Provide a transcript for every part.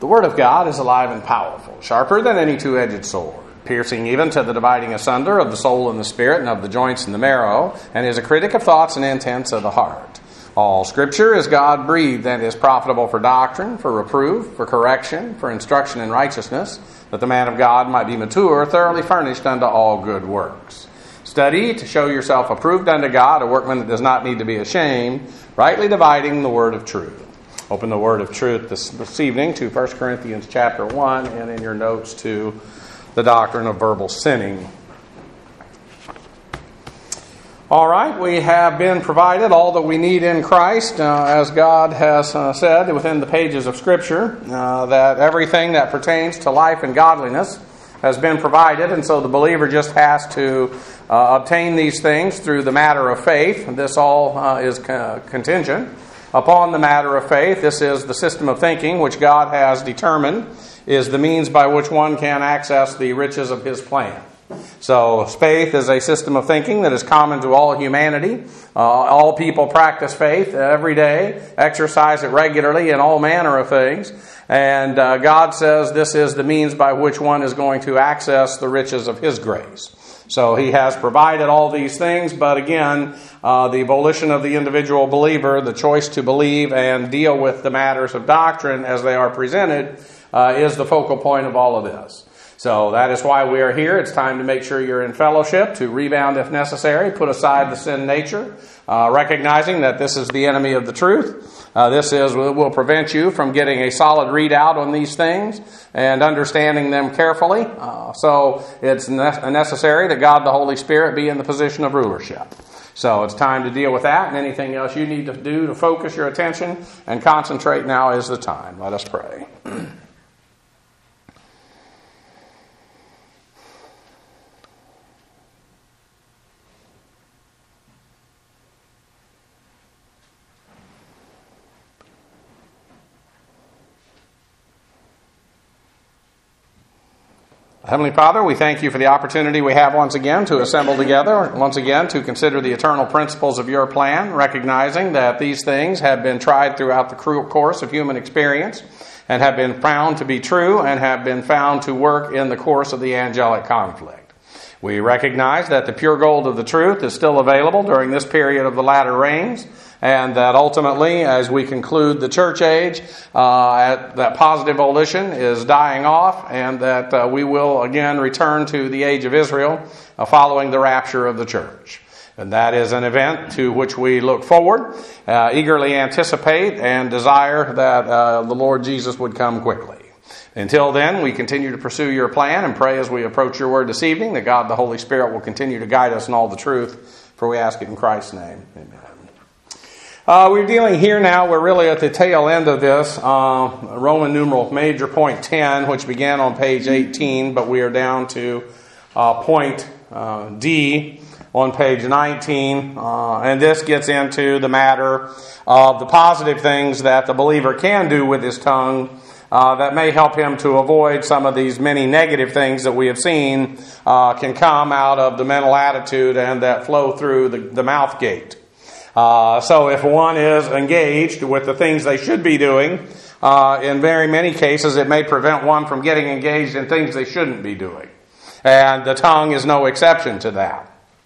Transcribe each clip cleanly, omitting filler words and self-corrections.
The Word of God is alive and powerful, sharper than any two-edged sword, piercing even to the dividing asunder of the soul and the spirit and of the joints and the marrow, and is a critic of thoughts and intents of the heart. All Scripture is God-breathed and is profitable for doctrine, for reproof, for correction, for instruction in righteousness, that the man of God might be mature, thoroughly furnished unto all good works. Study to show yourself approved unto God, a workman that does not need to be ashamed, rightly dividing the word of truth. Open the word of truth this evening to 1 Corinthians chapter 1, and in your notes to the doctrine of verbal sinning. All right, we have been provided all that we need in Christ, as God has said within the pages of Scripture, that everything that pertains to life and godliness has been provided, and so the believer just has to obtain these things through the matter of faith. This all is contingent upon the matter of faith. This is the system of thinking which God has determined is the means by which one can access the riches of His plan. So faith is a system of thinking that is common to all humanity. All people practice faith every day, exercise it regularly in all manner of things. And God says this is the means by which one is going to access the riches of His grace. So He has provided all these things, but again, the volition of the individual believer, the choice to believe and deal with the matters of doctrine as they are presented, is the focal point of all of this. So that is why we are here. It's time to make sure you're in fellowship, to rebound if necessary, put aside the sin nature, recognizing that this is the enemy of the truth. This will prevent you from getting a solid readout on these things and understanding them carefully. So it's necessary that God the Holy Spirit be in the position of rulership. So it's time to deal with that, and anything else you need to do to focus your attention and concentrate, now is the time. Let us pray. Heavenly Father, we thank you for the opportunity we have once again to assemble together, once again to consider the eternal principles of your plan, recognizing that these things have been tried throughout the course of human experience and have been found to be true and have been found to work in the course of the angelic conflict. We recognize that the pure gold of the truth is still available during this period of the latter rains, and that ultimately, as we conclude the church age, that positive volition is dying off, and that we will again return to the age of Israel following the rapture of the church. And that is an event to which we look forward, eagerly anticipate, and desire that the Lord Jesus would come quickly. Until then, we continue to pursue your plan and pray as we approach your word this evening that God the Holy Spirit will continue to guide us in all the truth, for we ask it in Christ's name. Amen. We're dealing here now, we're really at the tail end of this, Roman numeral major point 10, which began on page 18, but we are down to point D on page 19, and this gets into the matter of the positive things that the believer can do with his tongue that may help him to avoid some of these many negative things that we have seen can come out of the mental attitude and that flow through the mouth gate. So if one is engaged with the things they should be doing, in very many cases it may prevent one from getting engaged in things they shouldn't be doing. And the tongue is no exception to that.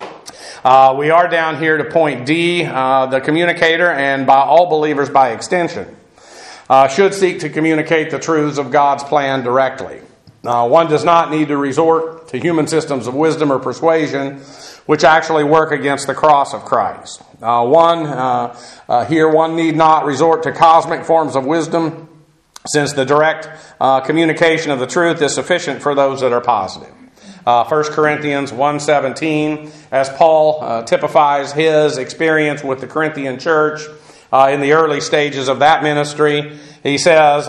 We are down here to point D, the communicator, and by all believers by extension, should seek to communicate the truths of God's plan directly. One does not need to resort to human systems of wisdom or persuasion, which actually work against the cross of Christ. One need not resort to cosmic forms of wisdom, since the direct communication of the truth is sufficient for those that are positive. 1 Corinthians 1:17, as Paul typifies his experience with the Corinthian church in the early stages of that ministry, he says,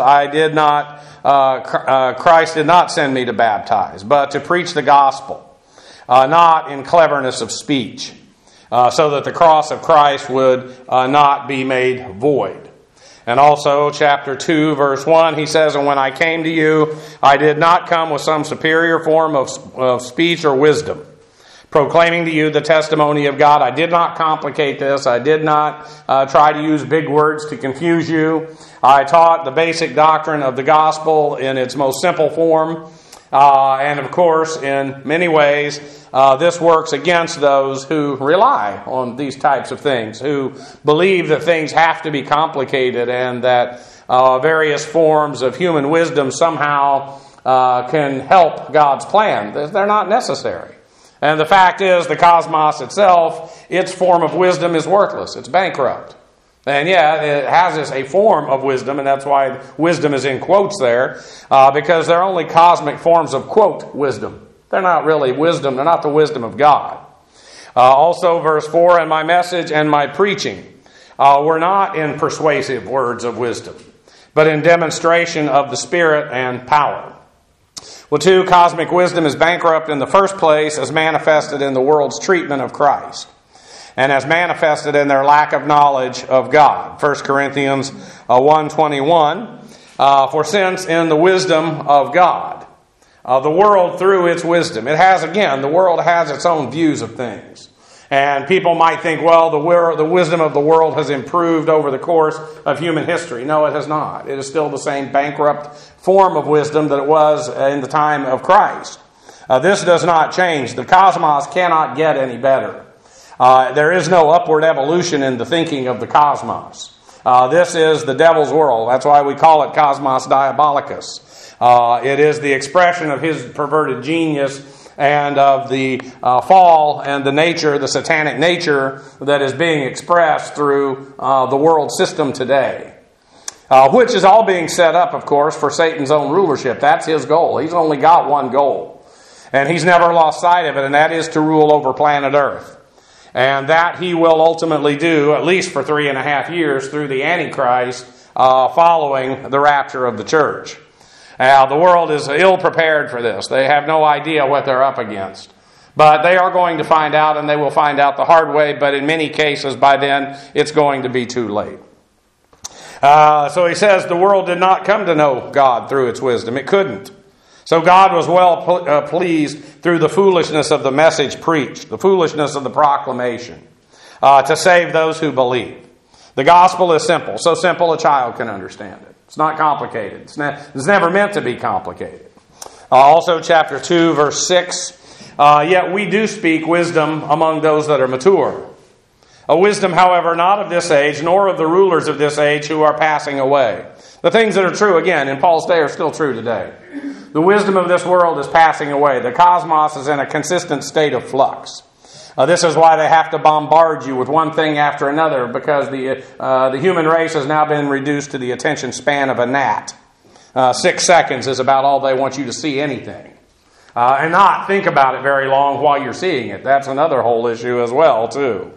Christ did not send me to baptize, but to preach the gospel, not in cleverness of speech, so that the cross of Christ would not be made void. And also, chapter 2, verse 1, he says, and when I came to you, I did not come with some superior form of speech or wisdom, proclaiming to you the testimony of God. I did not complicate this. I did not try to use big words to confuse you. I taught the basic doctrine of the gospel in its most simple form. And of course, in many ways, this works against those who rely on these types of things, who believe that things have to be complicated and that various forms of human wisdom somehow can help God's plan. They're not necessary. And the fact is, the cosmos itself, its form of wisdom is worthless. It's bankrupt. And yeah, it has a form of wisdom, and that's why wisdom is in quotes there, because they're only cosmic forms of, quote, wisdom. They're not really wisdom. They're not the wisdom of God. Also, verse 4, and my message and my preaching were not in persuasive words of wisdom, but in demonstration of the Spirit and power. Well, 2, cosmic wisdom is bankrupt in the first place as manifested in the world's treatment of Christ and as manifested in their lack of knowledge of God. 1 Corinthians 1:21, for since in the wisdom of God, the world through its wisdom, the world has its own views of things. And people might think, well, the wisdom of the world has improved over the course of human history. No, it has not. It is still the same bankrupt form of wisdom that it was in the time of Christ. This does not change. The cosmos cannot get any better. There is no upward evolution in the thinking of the cosmos. This is the devil's world. That's why we call it Cosmos Diabolicus. It is the expression of his perverted genius and of the fall and the satanic nature that is being expressed through the world system today. Which is all being set up, of course, for Satan's own rulership. That's his goal. He's only got one goal. And he's never lost sight of it, and that is to rule over planet Earth. And that he will ultimately do, at least for 3.5 years, through the Antichrist, following the rapture of the church. Now, the world is ill prepared for this. They have no idea what they're up against. But they are going to find out, and they will find out the hard way, but in many cases, by then, it's going to be too late. So he says the world did not come to know God through its wisdom. It couldn't. So God was well pleased through the foolishness of the message preached, the foolishness of the proclamation, to save those who believe. The gospel is simple, so simple a child can understand it. It's not complicated. It's never meant to be complicated. Also, chapter 2, verse 6, yet we do speak wisdom among those that are mature. A wisdom, however, not of this age, nor of the rulers of this age who are passing away. The things that are true, again, in Paul's day are still true today. The wisdom of this world is passing away. The cosmos is in a consistent state of flux. This is why they have to bombard you with one thing after another, because the human race has now been reduced to the attention span of a gnat. 6 seconds is about all they want you to see anything. And not think about it very long while you're seeing it. That's another whole issue as well, too.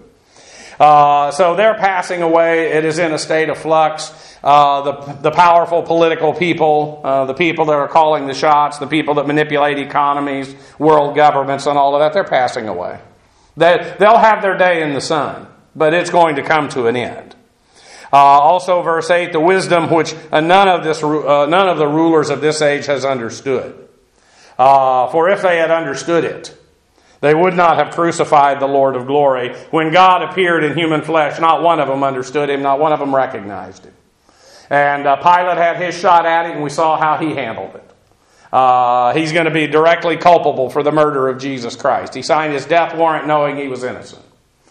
So they're passing away. It is in a state of flux. The powerful political people, the people that are calling the shots, the people that manipulate economies, world governments, and all of that, they're passing away. They'll have their day in the sun, but it's going to come to an end. Also, verse 8, the wisdom which none of the rulers of this age has understood. For if they had understood it, they would not have crucified the Lord of glory. When God appeared in human flesh, not one of them understood him, not one of them recognized him. And Pilate had his shot at it, and we saw how he handled it. He's going to be directly culpable for the murder of Jesus Christ. He signed his death warrant knowing he was innocent.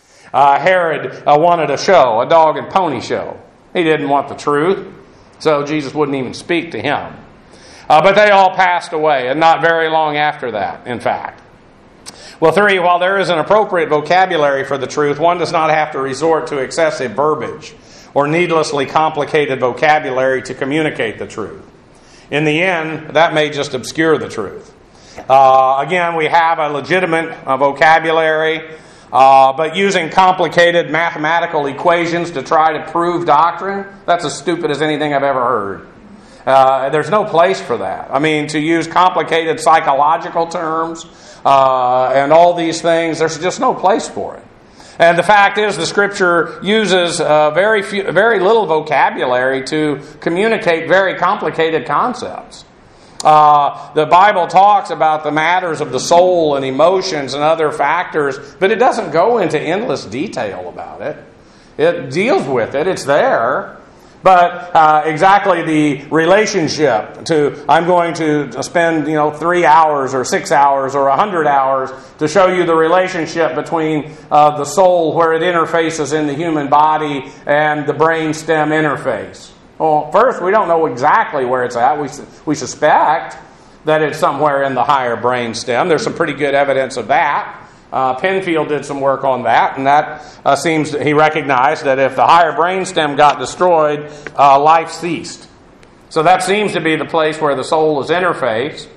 Herod wanted a show, a dog and pony show. He didn't want the truth, so Jesus wouldn't even speak to him. But they all passed away, and not very long after that, in fact. Well, 3, while there is an appropriate vocabulary for the truth, one does not have to resort to excessive verbiage or needlessly complicated vocabulary to communicate the truth. In the end, that may just obscure the truth. Again, we have a legitimate vocabulary, but using complicated mathematical equations to try to prove doctrine, that's as stupid as anything I've ever heard. There's no place for that. I mean, to use complicated psychological terms and all these things, there's just no place for it. And the fact is, the Scripture uses very little vocabulary to communicate very complicated concepts. The Bible talks about the matters of the soul and emotions and other factors, but it doesn't go into endless detail about it. It deals with it. It's there. But exactly the relationship to, I'm going to spend 3 hours or 6 hours or 100 hours to show you the relationship between the soul where it interfaces in the human body and the brain stem interface. Well, first, we don't know exactly where it's at. We suspect that it's somewhere in the higher brain stem. There's some pretty good evidence of that. Penfield did some work on that, and that he recognized that if the higher brainstem got destroyed, life ceased. So that seems to be the place where the soul is interfaced.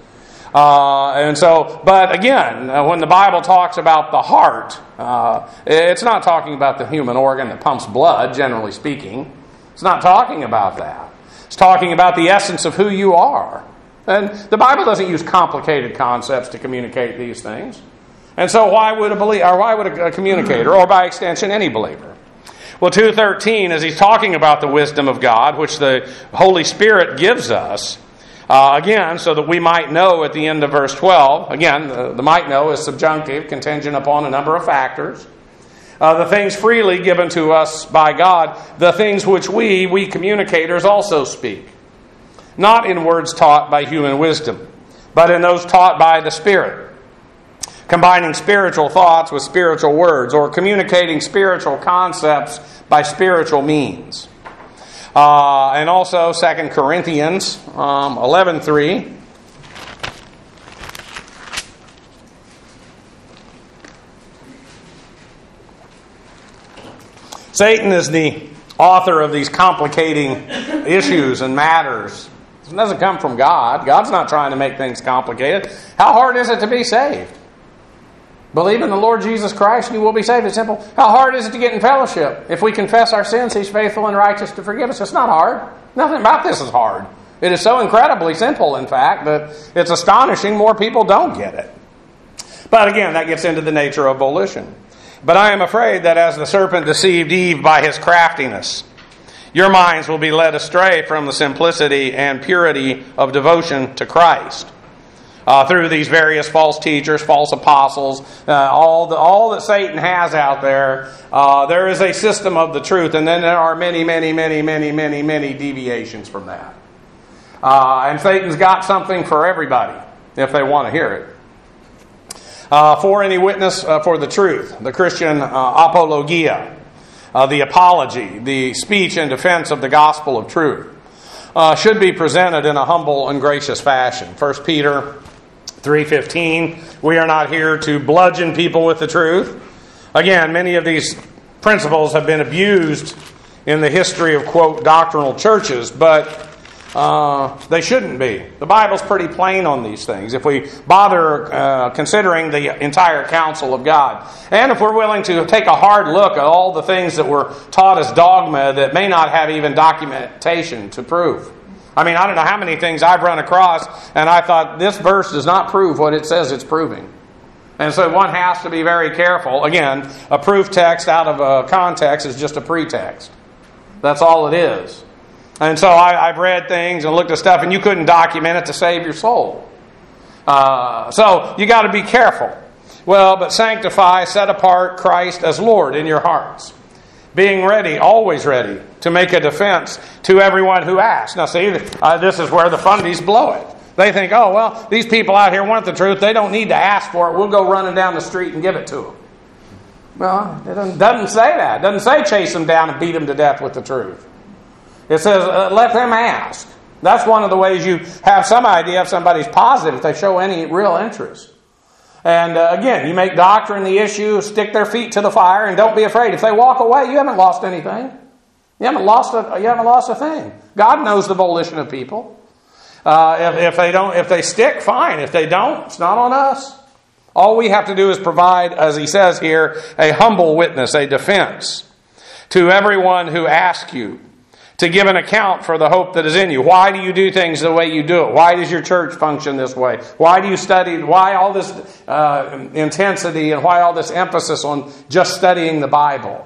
But again, when the Bible talks about the heart, it's not talking about the human organ that pumps blood, generally speaking. It's not talking about that. It's talking about the essence of who you are. And the Bible doesn't use complicated concepts to communicate these things. And so why would a communicator, or by extension any believer? Well, 2:13, as he's talking about the wisdom of God, which the Holy Spirit gives us, again, so that we might know at the end of verse 12, again, the might know is subjunctive, contingent upon a number of factors. The things freely given to us by God, the things which we communicators also speak. Not in words taught by human wisdom, but in those taught by the Spirit. Combining spiritual thoughts with spiritual words, or communicating spiritual concepts by spiritual means. And also 2 Corinthians 11:3. Satan is the author of these complicating issues and matters. It doesn't come from God. God's not trying to make things complicated. How hard is it to be saved? Believe in the Lord Jesus Christ and you will be saved. It's simple. How hard is it to get in fellowship? If we confess our sins, He's faithful and righteous to forgive us. It's not hard. Nothing about this is hard. It is so incredibly simple, in fact, that it's astonishing more people don't get it. But again, that gets into the nature of volition. But I am afraid that as the serpent deceived Eve by his craftiness, your minds will be led astray from the simplicity and purity of devotion to Christ. Through these various false teachers, false apostles, all that Satan has out there, there is a system of the truth, and then there are many deviations from that. And Satan's got something for everybody, if they want to hear it. For any witness for the truth, the Christian apologia, the apology, the speech in defense of the gospel of truth, should be presented in a humble and gracious fashion. 1 Peter 3:15, we are not here to bludgeon people with the truth. Again, many of these principles have been abused in the history of, quote, doctrinal churches, but they shouldn't be. The Bible's pretty plain on these things if we bother considering the entire counsel of God. And if we're willing to take a hard look at all the things that were taught as dogma that may not have even documentation to prove. I mean, I don't know how many things I've run across and I thought this verse does not prove what it says it's proving. And so one has to be very careful. Again, a proof text out of a context is just a pretext. That's all it is. And so I've read things and looked at stuff and you couldn't document it to save your soul. So you got to be careful. Well, but sanctify, set apart Christ as Lord in your hearts. Being ready, always ready, to make a defense to everyone who asks. Now see, this is where the fundies blow it. They think, oh, well, these people out here want the truth. They don't need to ask for it. We'll go running down the street and give it to them. Well, it doesn't say that. It doesn't say chase them down and beat them to death with the truth. It says, let them ask. That's one of the ways you have some idea if somebody's positive, if they show any real interest. And again, you make doctrine the issue, stick their feet to the fire, and don't be afraid. If they walk away, you haven't lost anything. You haven't lost a thing. God knows the volition of people. If they stick, fine. If they don't, it's not on us. All we have to do is provide, as he says here, a humble witness, a defense to everyone who asks you, to give an account for the hope that is in you. Why do you do things the way you do it? Why does your church function this way? Why do you study? Why all this intensity and why all this emphasis on just studying the Bible?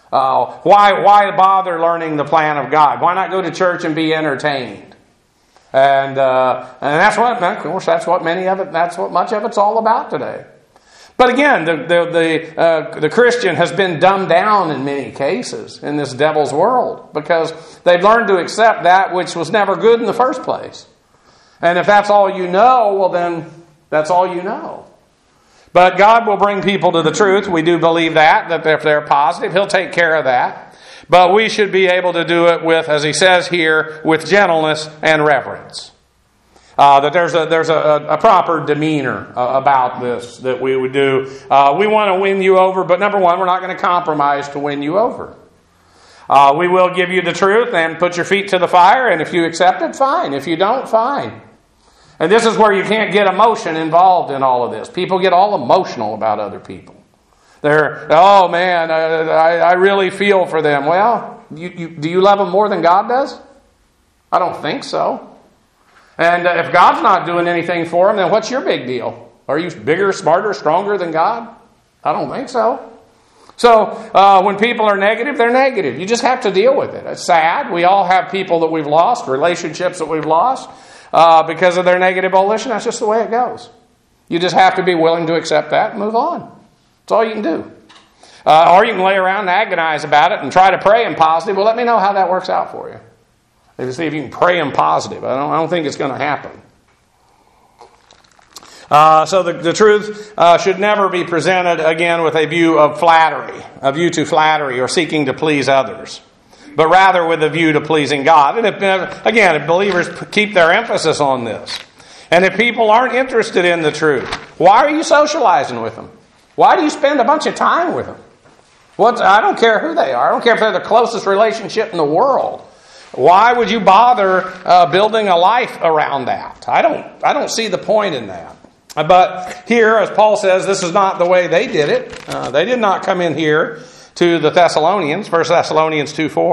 Why bother learning the plan of God? Why not go to church and be entertained? And that's what, of course, that's what much of it's all about today. But again, the Christian has been dumbed down in many cases in this devil's world because they've learned to accept that which was never good in the first place. And if that's all you know, well then, that's all you know. But God will bring people to the truth. We do believe that if they're positive, He'll take care of that. But we should be able to do it with, as He says here, with gentleness and reverence. That there's a proper demeanor about this that we would do. We want to win you over, but number one, we're not going to compromise to win you over. We will give you the truth and put your feet to the fire, and if you accept it, fine. If you don't, fine. And this is where you can't get emotion involved in all of this. People get all emotional about other people. They're, oh man, I really feel for them. Well, do you love them more than God does? I don't think so. And if God's not doing anything for them, then what's your big deal? Are you bigger, smarter, stronger than God? I don't think so. So when people are negative, they're negative. You just have to deal with it. It's sad. We all have people that we've lost, relationships that we've lost because of their negative volition. That's just the way it goes. You just have to be willing to accept that and move on. That's all you can do. Or you can lay around and agonize about it and try to pray in positive. Well, let me know how that works out for you. See if you can pray in positive. I don't think it's going to happen. So the truth should never be presented again with a view of flattery, a view to flattery or seeking to please others, but rather with a view to pleasing God. And if believers keep their emphasis on this, and if people aren't interested in the truth, why are you socializing with them? Why do you spend a bunch of time with them? I don't care who they are. I don't care if they're the closest relationship in the world. Why would you bother building a life around that? I don't see the point in that. But here, as Paul says, this is not the way they did it. They did not come in here to the Thessalonians, 1 Thessalonians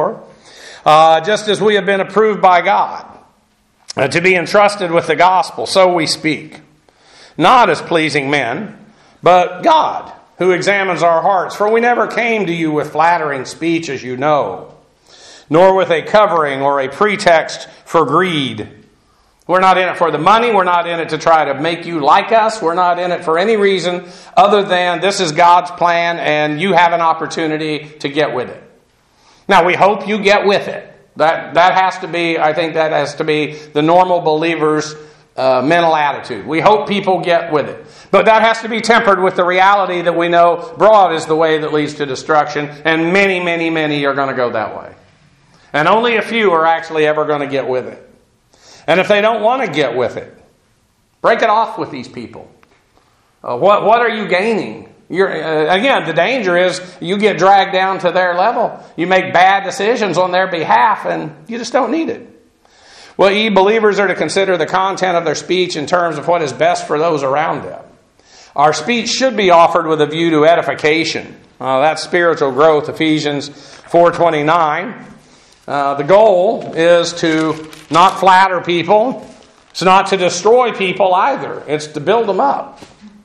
2:4. Just as we have been approved by God to be entrusted with the gospel, so we speak. Not as pleasing men, but God, who examines our hearts. For we never came to you with flattering speech, as you know, nor with a covering or a pretext for greed. We're not in it for the money. We're not in it to try to make you like us. We're not in it for any reason other than this is God's plan and you have an opportunity to get with it. Now, we hope you get with it. That has to be, I think that has to be the normal believer's mental attitude. We hope people get with it. But that has to be tempered with the reality that we know broad is the way that leads to destruction, and many, many, many are going to go that way. And only a few are actually ever going to get with it. And if they don't want to get with it, break it off with these people. What are you gaining? Again, the danger is you get dragged down to their level. You make bad decisions on their behalf, and you just don't need it. Well, ye believers are to consider the content of their speech in terms of what is best for those around them. Our speech should be offered with a view to edification. That's spiritual growth, Ephesians 4:29. The goal is to not flatter people. It's not to destroy people either. It's to build them up.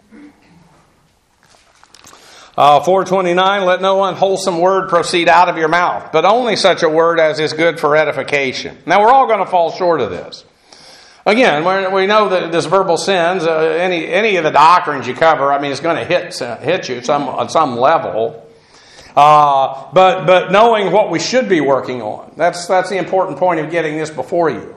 4:29, let no unwholesome word proceed out of your mouth, but only such a word as is good for edification. Now, we're all going to fall short of this. Again, we know that this verbal sins, any of the doctrines you cover, I mean, it's going to hit you on some level. But knowing what we should be working on, that's the important point of getting this before you.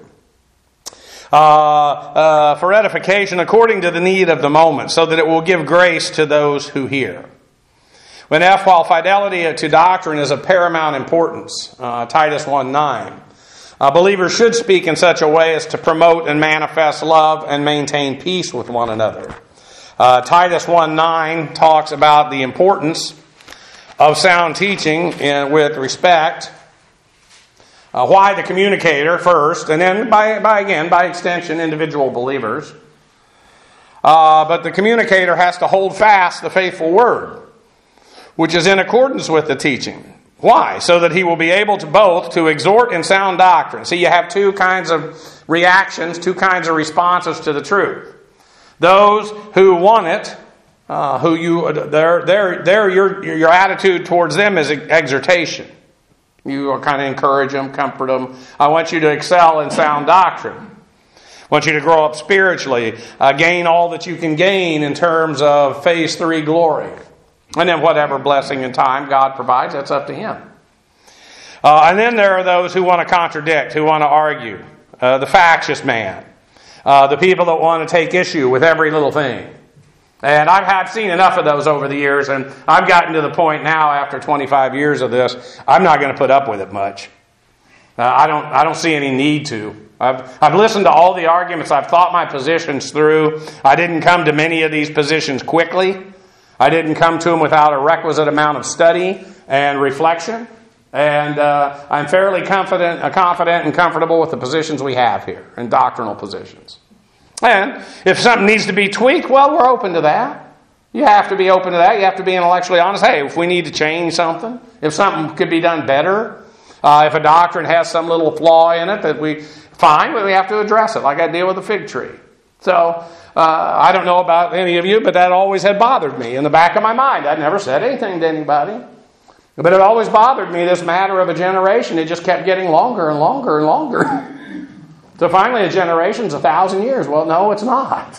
For edification according to the need of the moment, so that it will give grace to those who hear. While fidelity to doctrine is of paramount importance, Titus 1:9, believers should speak in such a way as to promote and manifest love and maintain peace with one another. Titus 1:9 talks about the importance of sound teaching with respect. Why the communicator first, and then by extension, individual believers. But the communicator has to hold fast the faithful word, which is in accordance with the teaching. Why? So that he will be able to both to exhort in sound doctrine. See, you have two kinds of reactions, two kinds of responses to the truth. Those who want it, your attitude towards them is exhortation. You kind of encourage them, comfort them. I want you to excel in sound doctrine. want you to grow up spiritually, gain all that you can gain in terms of phase 3 glory. And then whatever blessing and time God provides, that's up to Him. And then there are those who want to contradict, who want to argue. The factious man. The people that want to take issue with every little thing. And I've seen enough of those over the years, and I've gotten to the point now after 25 years of this, I'm not going to put up with it much. I don't see any need to. I've listened to all the arguments. I've thought my positions through. I didn't come to many of these positions quickly. I didn't come to them without a requisite amount of study and reflection. And I'm fairly confident and comfortable with the positions we have here, and doctrinal positions. And if something needs to be tweaked, well, we're open to that. You have to be open to that. You have to be intellectually honest. Hey, if we need to change something, if something could be done better, if a doctrine has some little flaw in it, but we have to address it, like I deal with the fig tree. So, I don't know about any of you, but that always had bothered me in the back of my mind. I'd never said anything to anybody. But it always bothered me, this matter of a generation. It just kept getting longer and longer and longer. So finally, a generation's 1,000 years. Well, no, it's not.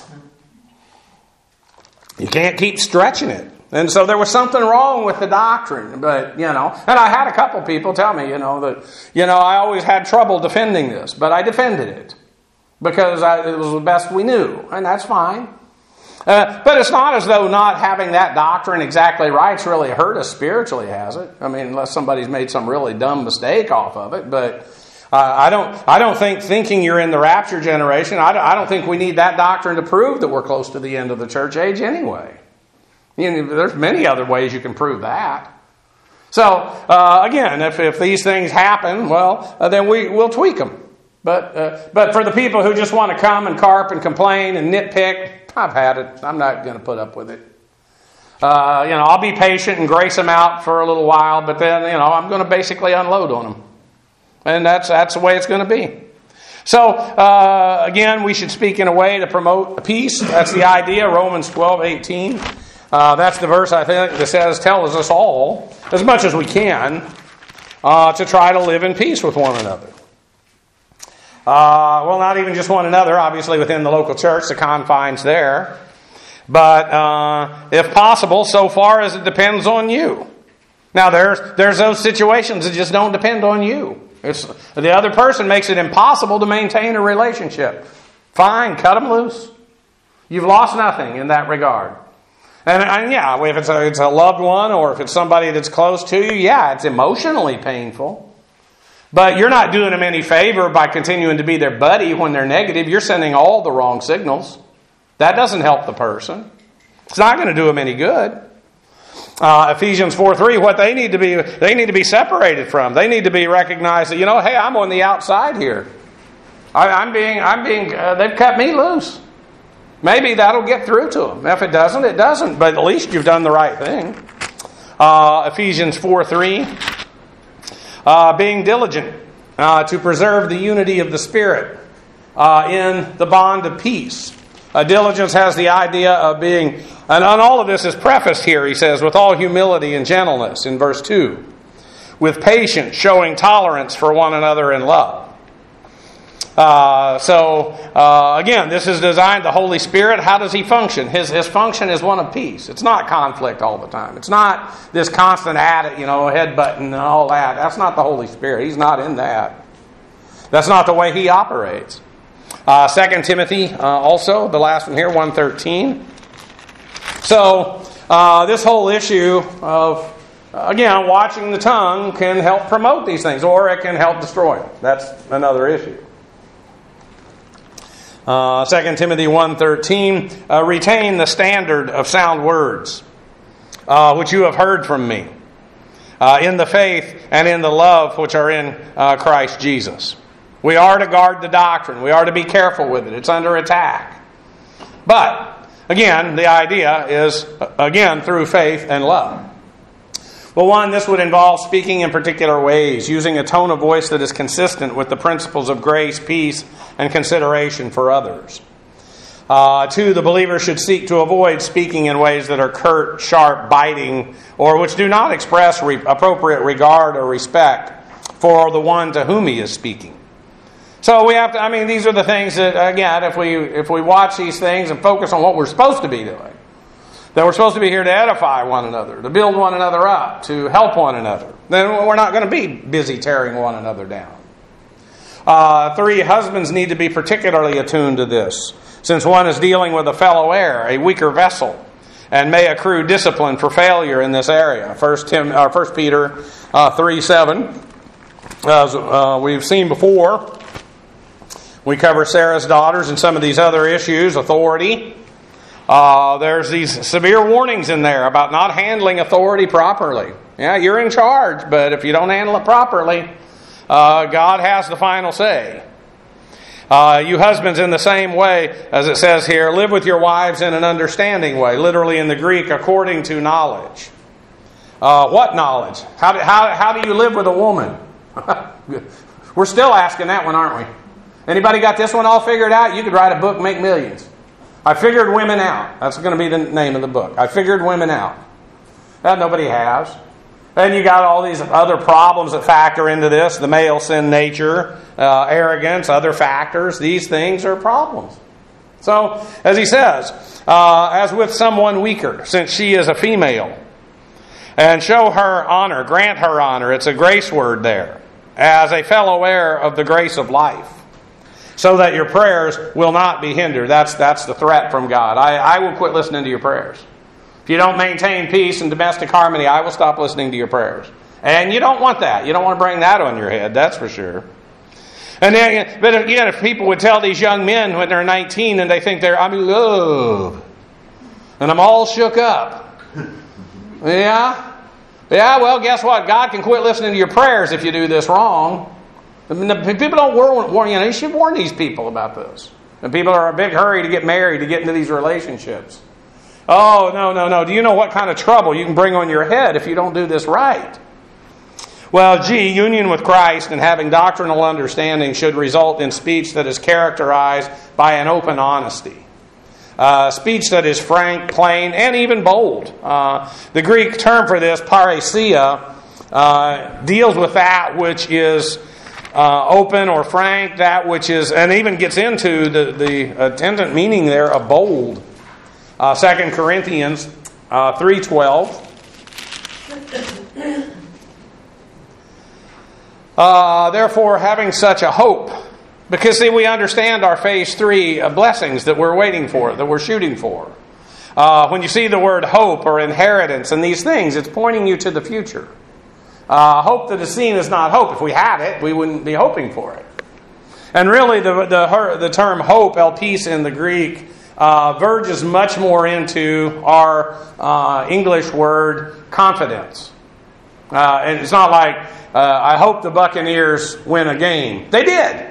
You can't keep stretching it. And so there was something wrong with the doctrine. But, and I had a couple people tell me, that, I always had trouble defending this. But I defended it because it was the best we knew. And that's fine. But it's not as though not having that doctrine exactly right's really hurt us spiritually, has it? I mean, unless somebody's made some really dumb mistake off of it. But I don't think thinking you're in the rapture generation, I don't think we need that doctrine to prove that we're close to the end of the church age anyway. There's many other ways you can prove that. So, again, if these things happen, well, then we'll tweak them. But for the people who just want to come and carp and complain and nitpick, I've had it. I'm not going to put up with it. I'll be patient and grace them out for a little while, but then, I'm going to basically unload on them. And that's the way it's going to be. So, again, we should speak in a way to promote peace. That's the idea, Romans 12:18. That's the verse, I think, that says, tells us all, as much as we can, to try to live in peace with one another. Well, not even just one another, obviously within the local church, the confines there. But if possible, so far as it depends on you. Now, there's those situations that just don't depend on you. The other person makes it impossible to maintain a relationship. Fine, cut them loose. You've lost nothing in that regard. And yeah, if it's a loved one or if it's somebody that's close to you, yeah, it's emotionally painful. But you're not doing them any favor by continuing to be their buddy when they're negative. You're sending all the wrong signals. That doesn't help the person. It's not going to do them any good. Ephesians 4:3, what they need to be separated from. They need to be recognized that, hey, I'm on the outside here. They've cut me loose. Maybe that'll get through to them. If it doesn't, it doesn't. But at least you've done the right thing. Ephesians 4:3. Being diligent to preserve the unity of the Spirit in the bond of peace. Diligence has the idea of being, and all of this is prefaced here, he says, with all humility and gentleness in verse 2. With patience, showing tolerance for one another in love. Again, this is designed, the Holy Spirit, how does He function? His function is one of peace. It's not conflict all the time. It's not this constant headbutting and all that. That's not the Holy Spirit. He's not in that. That's not the way He operates. 2 Timothy, also, the last one here, 1:13. So, this whole issue of, again, watching the tongue can help promote these things, or it can help destroy them. That's another issue. 2 Timothy 1:13, retain the standard of sound words, which you have heard from me, in the faith and in the love which are in Christ Jesus. We are to guard the doctrine. We are to be careful with it. It's under attack. But, again, the idea is, again, through faith and love. Well, one, this would involve speaking in particular ways, using a tone of voice that is consistent with the principles of grace, peace, and consideration for others. 2, the believer should seek to avoid speaking in ways that are curt, sharp, biting, or which do not express appropriate regard or respect for the one to whom he is speaking. So we have to, these are the things that, again, if we watch these things and focus on what we're supposed to be doing, that we're supposed to be here to edify one another, to build one another up, to help one another, then we're not going to be busy tearing one another down. 3, husbands need to be particularly attuned to this, since one is dealing with a fellow heir, a weaker vessel, and may accrue discipline for failure in this area. 1 Peter 3:7, as we've seen before, we cover Sarah's daughters and some of these other issues, authority. There's these severe warnings in there about not handling authority properly. Yeah, you're in charge, but if you don't handle it properly, God has the final say. You husbands, in the same way, as it says here, live with your wives in an understanding way. Literally in the Greek, according to knowledge. What knowledge? How do you live with a woman? We're still asking that one, aren't we? Anybody got this one all figured out? You could write a book, make millions. I figured women out. That's going to be the name of the book. I figured women out. That nobody has. Then you got all these other problems that factor into this. The male sin nature, arrogance, other factors. These things are problems. So, as he says, as with someone weaker, since she is a female, and show her honor, grant her honor. It's a grace word there. As a fellow heir of the grace of life, so that your prayers will not be hindered. That's the threat from God. I will quit listening to your prayers. If you don't maintain peace and domestic harmony, I will stop listening to your prayers. And you don't want that. You don't want to bring that on your head, that's for sure. And then, but again, if people would tell these young men when they're 19 and they think I'm in love, and I'm all shook up. Yeah, well, guess what? God can quit listening to your prayers if you do this wrong. People don't warn, you should warn these people about this. And people are in a big hurry to get married, to get into these relationships. Oh, no. Do you know what kind of trouble you can bring on your head if you don't do this right? Well, union with Christ and having doctrinal understanding should result in speech that is characterized by an open honesty. Speech that is frank, plain, and even bold. The Greek term for this, parrhesia, deals with that which is open or frank, that which is, and even gets into the attendant meaning there of bold. 2 Corinthians 3:12. Therefore, having such a hope, because see, we understand our phase 3 blessings that we're waiting for, that we're shooting for. When you see the word hope or inheritance and these things, it's pointing you to the future. Hope that is seen is not hope. If we had it, we wouldn't be hoping for it. And really, the term hope, elpis in the Greek, verges much more into our English word confidence. And it's not like, I hope the Buccaneers win a game. They did.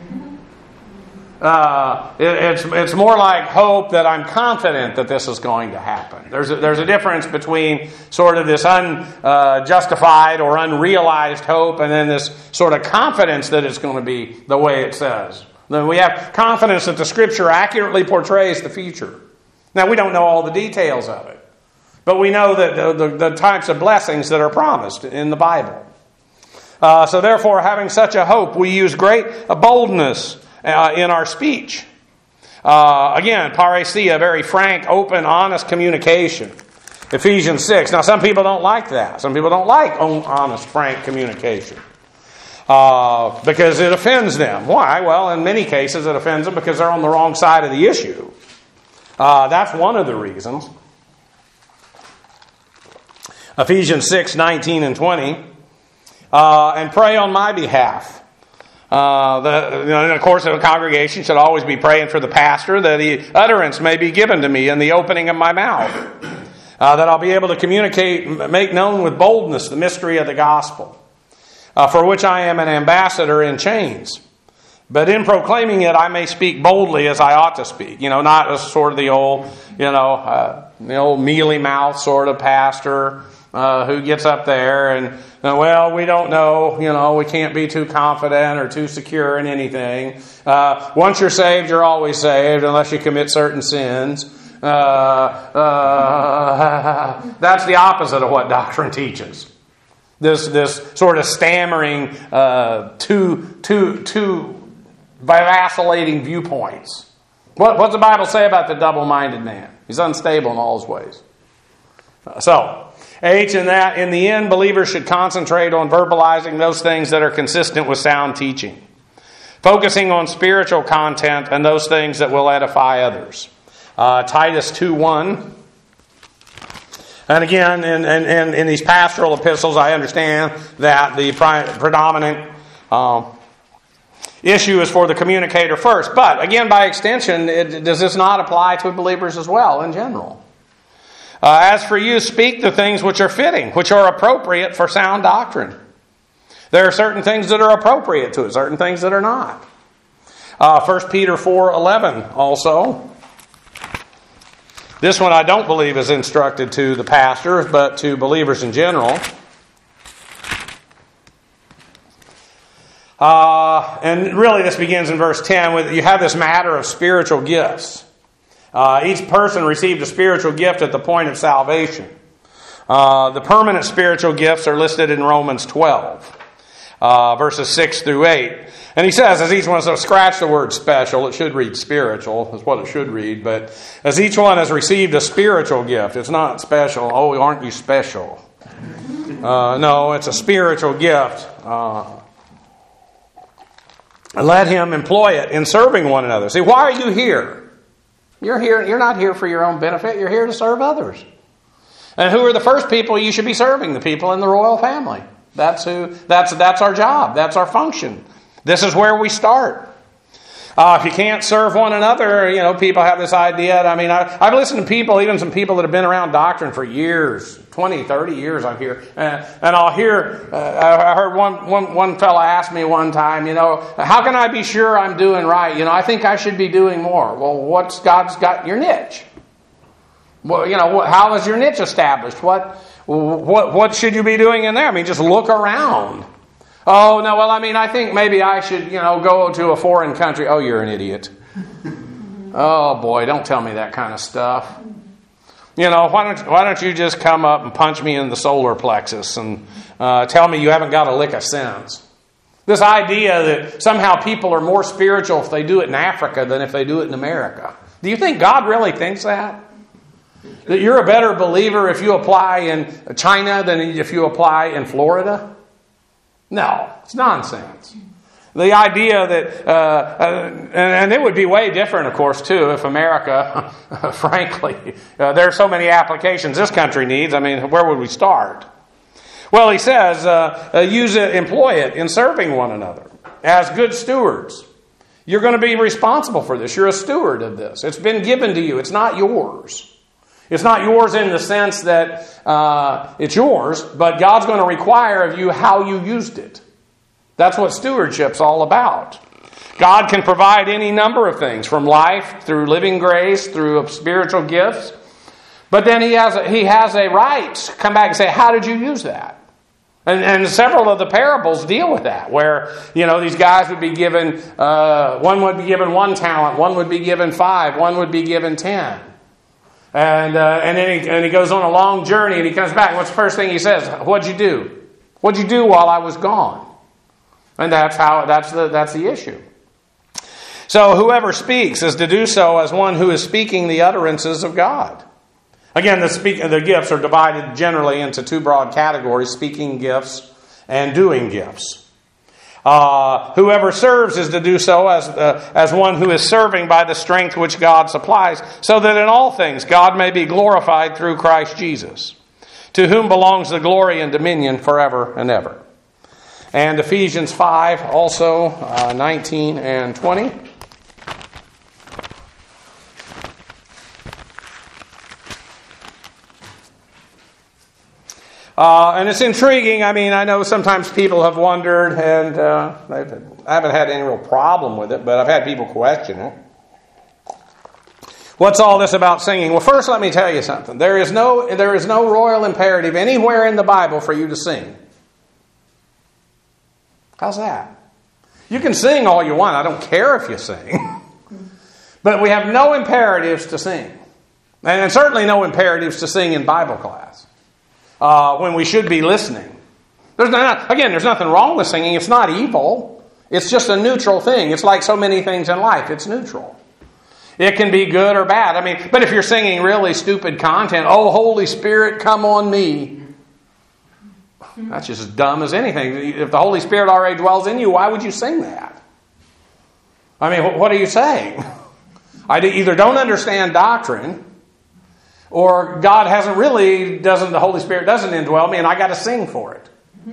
It's more like hope that I'm confident that this is going to happen. There's a difference between sort of this unjustified or unrealized hope and then this sort of confidence that it's going to be the way it says. Then we have confidence that the Scripture accurately portrays the future. Now, we don't know all the details of it, but we know that the types of blessings that are promised in the Bible. So therefore, having such a hope, we use great boldness in our speech. Again, parrhesia, very frank, open, honest communication. Ephesians 6. Now, some people don't like that. Some people don't like honest, frank communication. Because it offends them. Why? Well, in many cases it offends them because they're on the wrong side of the issue. That's one of the reasons. Ephesians 6, 19 and 20. And pray on my behalf. Of course, the congregation should always be praying for the pastor that the utterance may be given to me in the opening of my mouth. That I'll be able to communicate, make known with boldness the mystery of the gospel. For which I am an ambassador in chains. But in proclaiming it, I may speak boldly as I ought to speak. Not as sort of the old mealy mouth sort of pastor who gets up there and, well, we don't know, we can't be too confident or too secure in anything. Once you're saved, you're always saved unless you commit certain sins. That's the opposite of what doctrine teaches. This sort of stammering, too vacillating viewpoints. What's the Bible say about the double-minded man? He's unstable in all his ways. So, H in that, in the end, believers should concentrate on verbalizing those things that are consistent with sound teaching, focusing on spiritual content and those things that will edify others. Titus 2:1. And again, in these pastoral epistles, I understand that the predominant issue is for the communicator first. But again, by extension, does this not apply to believers as well in general? As for you, speak the things which are fitting, which are appropriate for sound doctrine. There are certain things that are appropriate to it, certain things that are not. 1 Peter 4:11 also. This one I don't believe is instructed to the pastors, but to believers in general. And really this begins in verse 10 with you have this matter of spiritual gifts. Each person received a spiritual gift at the point of salvation. The permanent spiritual gifts are listed in Romans 12, verses 6 through 8. And he says, as each one, so scratch the word special, it should read spiritual, is what it should read, but as each one has received a spiritual gift, it's not special, oh, aren't you special? No, it's a spiritual gift. Let him employ it in serving one another. See, why are you here? You're not here for your own benefit, you're here to serve others. And who are the first people you should be serving? The people in the royal family. That's our job, that's our function. This is where we start. If you can't serve one another, people have this idea. I've listened to people, even some people that have been around doctrine for years, 20, 30 years I'm here. And I'll hear, I heard one fella ask me one time, how can I be sure I'm doing right? I think I should be doing more. Well, God's got your niche? Well, how is your niche established? What should you be doing in there? Just look around. Oh, no, I think maybe I should, go to a foreign country. Oh, you're an idiot. Oh, boy, don't tell me that kind of stuff. Why don't you just come up and punch me in the solar plexus and tell me you haven't got a lick of sense? This idea that somehow people are more spiritual if they do it in Africa than if they do it in America. Do you think God really thinks that? That you're a better believer if you apply in China than if you apply in Florida? No, it's nonsense. The idea that, and it would be way different, of course, too, if America, frankly, there are so many applications this country needs. Where would we start? Well, he says, employ it in serving one another as good stewards. You're going to be responsible for this. You're a steward of this. It's been given to you. It's not yours. It's not yours in the sense that it's yours, but God's going to require of you how you used it. That's what stewardship's all about. God can provide any number of things, from life, through living grace, through spiritual gifts. But then He has a right to come back and say, how did you use that? And several of the parables deal with that, where, these guys would be given, one would be given 1 talent, one would be given 5, one would be given 10. And then he goes on a long journey and he comes back. What's the first thing he says? What'd you do? What'd you do while I was gone? And that's the issue. So whoever speaks is to do so as one who is speaking the utterances of God. Again, the gifts are divided generally into 2 broad categories: speaking gifts and doing gifts. Whoever serves is to do so as one who is serving by the strength which God supplies, so that in all things God may be glorified through Christ Jesus, to whom belongs the glory and dominion forever and ever. And Ephesians 5, also 19 and 20. And it's intriguing. I know sometimes people have wondered, and I haven't had any real problem with it, but I've had people question it. What's all this about singing? Well, first let me tell you something. There is no royal imperative anywhere in the Bible for you to sing. How's that? You can sing all you want. I don't care if you sing. But we have no imperatives to sing. And certainly no imperatives to sing in Bible class. When we should be listening. There's nothing wrong with singing. It's not evil. It's just a neutral thing. It's like so many things in life. It's neutral. It can be good or bad. I mean, but if you're singing really stupid content, oh, Holy Spirit, come on me. That's just as dumb as anything. If the Holy Spirit already dwells in you, why would you sing that? I mean, what are you saying? I either don't understand doctrine, or God the Holy Spirit doesn't indwell me, and I got to sing for it.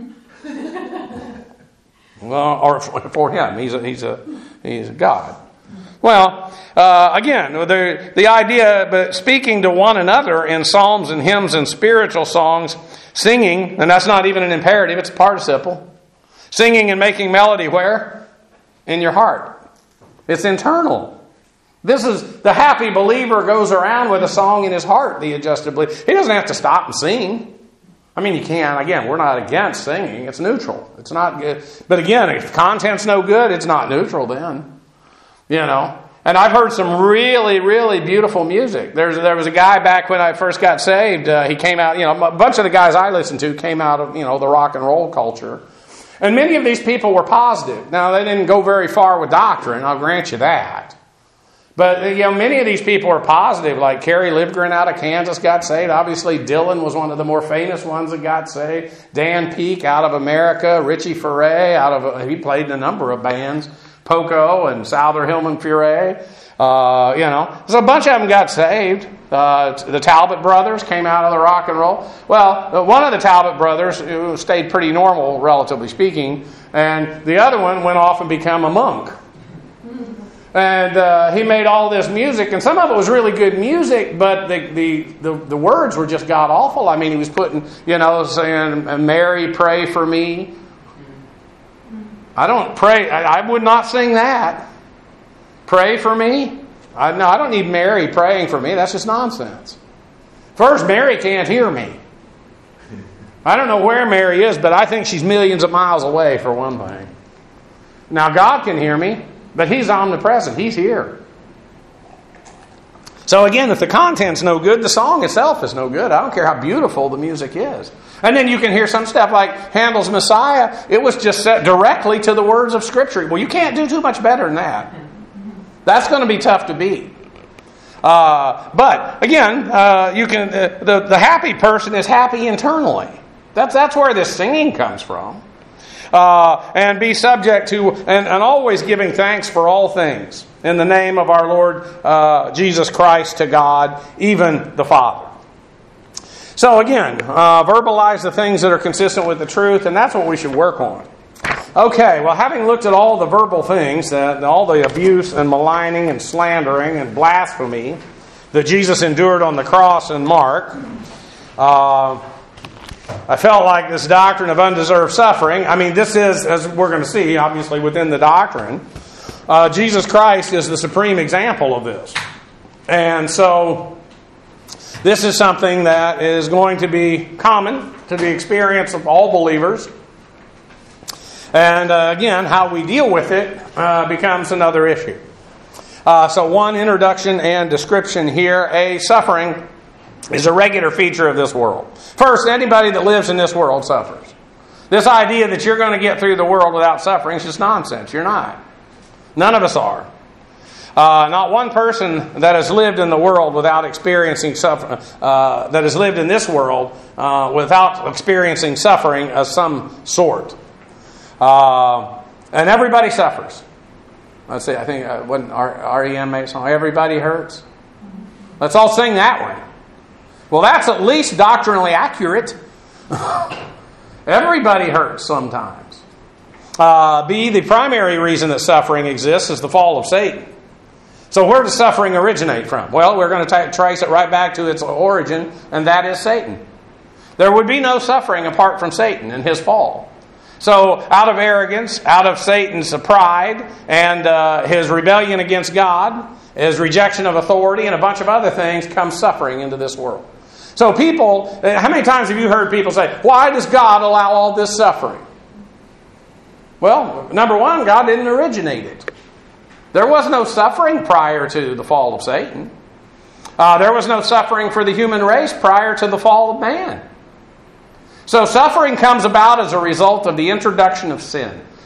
Well, or for him, he's a God. Well, again, the idea, but speaking to one another in psalms and hymns and spiritual songs, singing, and that's not even an imperative, it's a participle. Singing and making melody where? In your heart. It's internal. This is, the happy believer goes around with a song in his heart, the adjusted believer. He doesn't have to stop and sing. I mean, you can. Again, we're not against singing. It's neutral. It's not good. But again, if content's no good, it's not neutral then. You know. And I've heard some really, really beautiful music. There was a guy back when I first got saved. He came out, a bunch of the guys I listened to came out of, the rock and roll culture. And many of these people were positive. Now, they didn't go very far with doctrine. I'll grant you that. But, many of these people are positive, like Kerry Livgren out of Kansas got saved. Obviously, Dylan was one of the more famous ones that got saved. Dan Peake out of America. Richie Furay he played in a number of bands. Poco and Souther Hillman Furay. So a bunch of them got saved. The Talbot brothers came out of the rock and roll. Well, one of the Talbot brothers stayed pretty normal, relatively speaking, and the other one went off and became a monk. And he made all this music, and some of it was really good music, but the words were just god awful. I mean, he was putting, saying, "Mary, pray for me." I don't pray. I would not sing that. Pray for me? I don't need Mary praying for me. That's just nonsense. First, Mary can't hear me. I don't know where Mary is, but I think she's millions of miles away, for one thing. Now, God can hear me. But He's omnipresent. He's here. So again, if the content's no good, the song itself is no good. I don't care how beautiful the music is. And then you can hear some stuff like Handel's Messiah. It was just set directly to the words of Scripture. Well, you can't do too much better than that. That's going to be tough to beat. But again, the happy person is happy internally. That's where this singing comes from. And be subject to, and always giving thanks for all things in the name of our Lord Jesus Christ to God, even the Father. So again, verbalize the things that are consistent with the truth, and that's what we should work on. Okay, well, having looked at all the verbal things, all the abuse and maligning and slandering and blasphemy that Jesus endured on the cross in Mark, I felt like this doctrine of undeserved suffering, this is, as we're going to see, obviously within the doctrine, Jesus Christ is the supreme example of this. And so, this is something that is going to be common to the experience of all believers. And again, how we deal with it becomes another issue. So one introduction and description here. Suffering is a regular feature of this world. First, anybody that lives in this world suffers. This idea that you're going to get through the world without suffering is just nonsense. You're not. None of us are. Not one person that has lived in the world without experiencing suffering, that has lived in this world without experiencing suffering of some sort. And everybody suffers. Let's see, I think when R.E.M. made a song, "Everybody Hurts." Let's all sing that one. Well, that's at least doctrinally accurate. Everybody hurts sometimes. The primary reason that suffering exists is the fall of Satan. So where does suffering originate from? Well, we're going to trace it right back to its origin, and that is Satan. There would be no suffering apart from Satan and his fall. So out of arrogance, out of Satan's pride, and his rebellion against God, his rejection of authority, and a bunch of other things, comes suffering into this world. So people, how many times have you heard people say, why does God allow all this suffering? Well, number one, God didn't originate it. There was no suffering prior to the fall of Satan. There was no suffering for the human race prior to the fall of man. So suffering comes about as a result of the introduction of sin.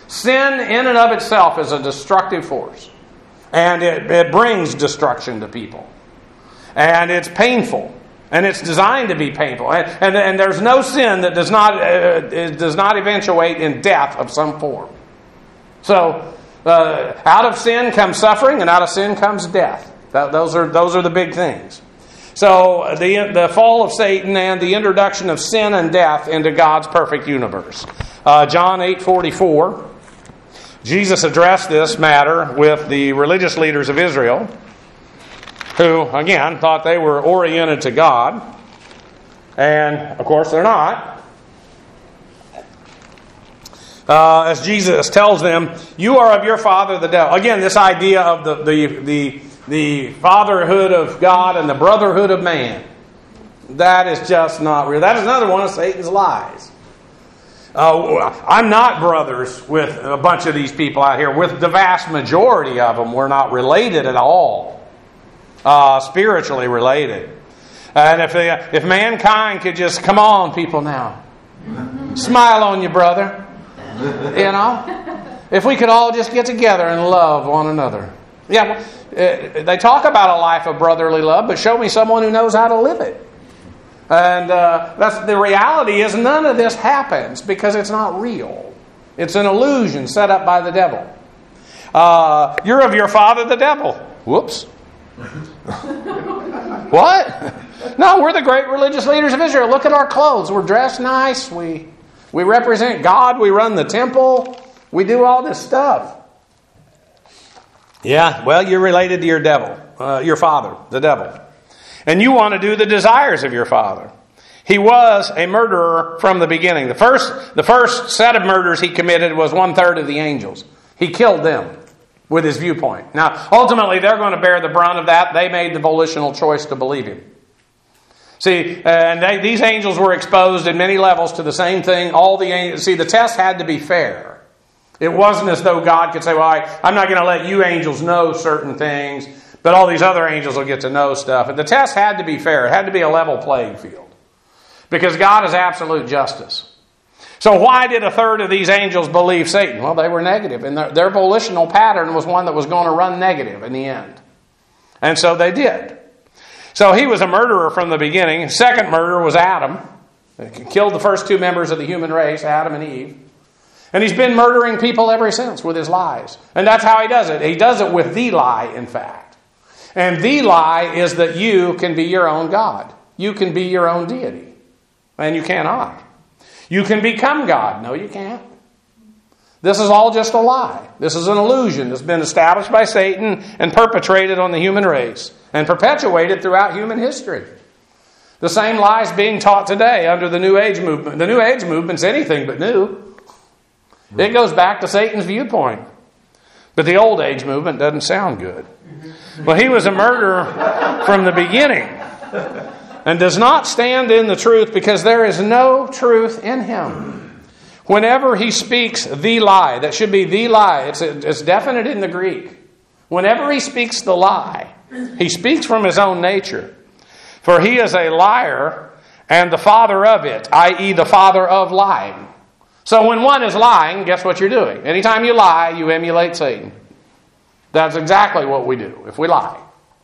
Sin in and of itself is a destructive force. And it brings destruction to people. And it's painful. And it's designed to be painful. And there's no sin that does not eventuate in death of some form. So, out of sin comes suffering, and out of sin comes death. Those are the big things. So the fall of Satan and the introduction of sin and death into God's perfect universe. John 8:44. Jesus addressed this matter with the religious leaders of Israel, who, again, thought they were oriented to God. And, of course, they're not. As Jesus tells them, you are of your father the devil. Again, this idea of the fatherhood of God and the brotherhood of man. That is just not real. That is another one of Satan's lies. I'm not brothers with a bunch of these people out here. With the vast majority of them, we're not related at all. Spiritually related. And if mankind could just, come on people now. Smile on your brother. You know? If we could all just get together and love one another. Yeah, they talk about a life of brotherly love, but show me someone who knows how to live it. And that's the reality is none of this happens because it's not real. It's an illusion set up by the devil. You're of your father the devil. Whoops. What? No, we're the great religious leaders of Israel. Look at our clothes. We're dressed nice. We represent God. We run the temple. We do all this stuff. Yeah, well, you're related to your devil, your father, the devil. And you want to do the desires of your father. He was a murderer from the beginning. The first set of murders he committed was 1/3 of the angels. He killed them with his viewpoint. Now, ultimately, they're going to bear the brunt of that. They made the volitional choice to believe him. See, and these angels were exposed at many levels to the same thing. The test had to be fair. It wasn't as though God could say, well, I'm not going to let you angels know certain things, but all these other angels will get to know stuff. And the test had to be fair. It had to be a level playing field. Because God is absolute justice. So why did 1/3 of these angels believe Satan? Well, they were negative. And their volitional pattern was one that was going to run negative in the end. And so they did. So he was a murderer from the beginning. Second murder was Adam. He killed the first two members of the human race, Adam and Eve. And he's been murdering people ever since with his lies. And that's how he does it. He does it with the lie, in fact. And the lie is that you can be your own God. You can be your own deity. And you cannot. You can become God. No, you can't. This is all just a lie. This is an illusion that's been established by Satan and perpetrated on the human race and perpetuated throughout human history. The same lies being taught today under the New Age movement. The New Age movement's anything but new. It goes back to Satan's viewpoint. But the Old Age movement doesn't sound good. Well, he was a murderer from the beginning and does not stand in the truth because there is no truth in him. Whenever he speaks the lie, that should be the lie. It's definite in the Greek. Whenever he speaks the lie, he speaks from his own nature. For he is a liar and the father of it, i.e. the father of lying. So when one is lying, guess what you're doing? Anytime you lie, you emulate Satan. That's exactly what we do if we lie.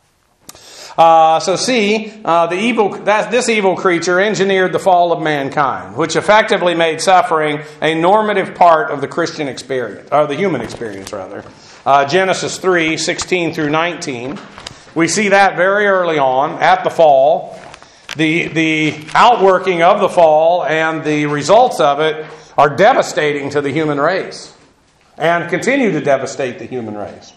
This evil creature engineered the fall of mankind, which effectively made suffering a normative part of the Christian experience, or the human experience, rather. Genesis 3:16 through 19. We see that very early on at the fall. The outworking of the fall and the results of it are devastating to the human race and continue to devastate the human race.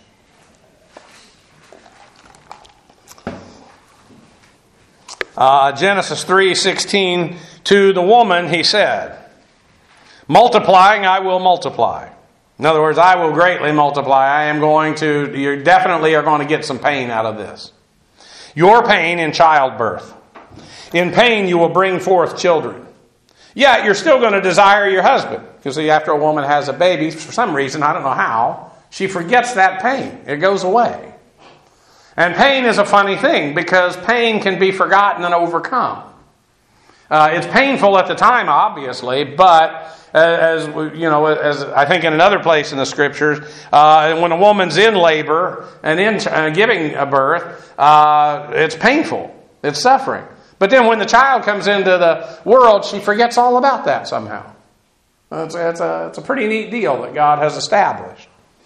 Genesis 3:16, to the woman he said, multiplying I will multiply. In other words, I will greatly multiply. You definitely are going to get some pain out of this. Your pain in childbirth. In pain you will bring forth children. Yeah, you're still going to desire your husband. Because after a woman has a baby, for some reason, I don't know how, she forgets that pain. It goes away. And pain is a funny thing because pain can be forgotten and overcome. It's painful at the time, obviously, but as I think in another place in the Scriptures, when a woman's in labor and in giving a birth, it's painful. It's suffering. But then when the child comes into the world, she forgets all about that somehow. It's a pretty neat deal that God has established.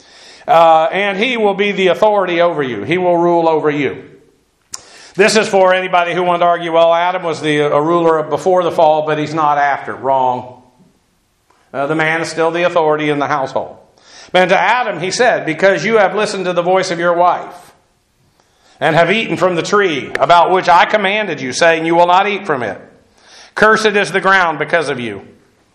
And He will be the authority over you. He will rule over you. This is for anybody who wanted to argue, well, Adam was a ruler before the fall, but he's not after. Wrong. The man is still the authority in the household. And to Adam, He said, because you have listened to the voice of your wife, and have eaten from the tree about which I commanded you, saying you will not eat from it. Cursed is the ground because of you.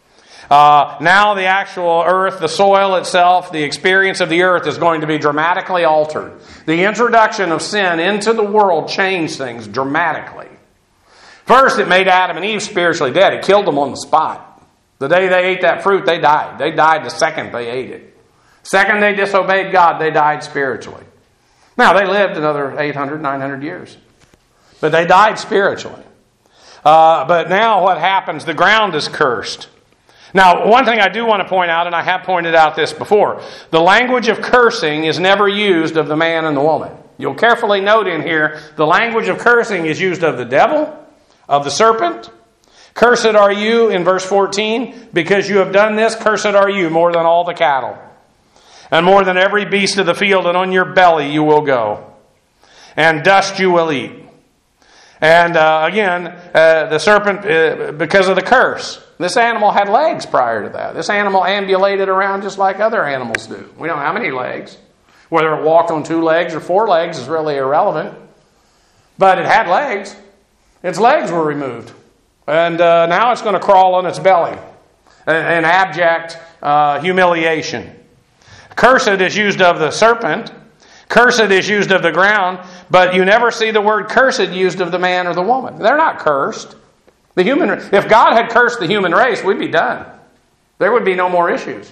Now the actual earth, the soil itself, the experience of the earth is going to be dramatically altered. The introduction of sin into the world changed things dramatically. First, it made Adam and Eve spiritually dead. It killed them on the spot. The day they ate that fruit, they died. They died the second they ate it. Second they disobeyed God, they died spiritually. Now, they lived another 800, 900 years. But they died spiritually. But now what happens? The ground is cursed. Now, one thing I do want to point out, and I have pointed out this before, the language of cursing is never used of the man and the woman. You'll carefully note in here, the language of cursing is used of the devil, of the serpent. Cursed are you, in verse 14, because you have done this, cursed are you more than all the cattle, and more than every beast of the field, and on your belly you will go, and dust you will eat. And the serpent, because of the curse. This animal had legs prior to that. This animal ambulated around just like other animals do. We don't know how many legs. Whether it walked on 2 legs or 4 legs is really irrelevant. But it had legs. Its legs were removed. And now it's going to crawl on its belly. An abject humiliation. Cursed is used of the serpent. Cursed is used of the ground, but you never see the word cursed used of the man or the woman. They're not cursed. If God had cursed the human race, we'd be done. There would be no more issues.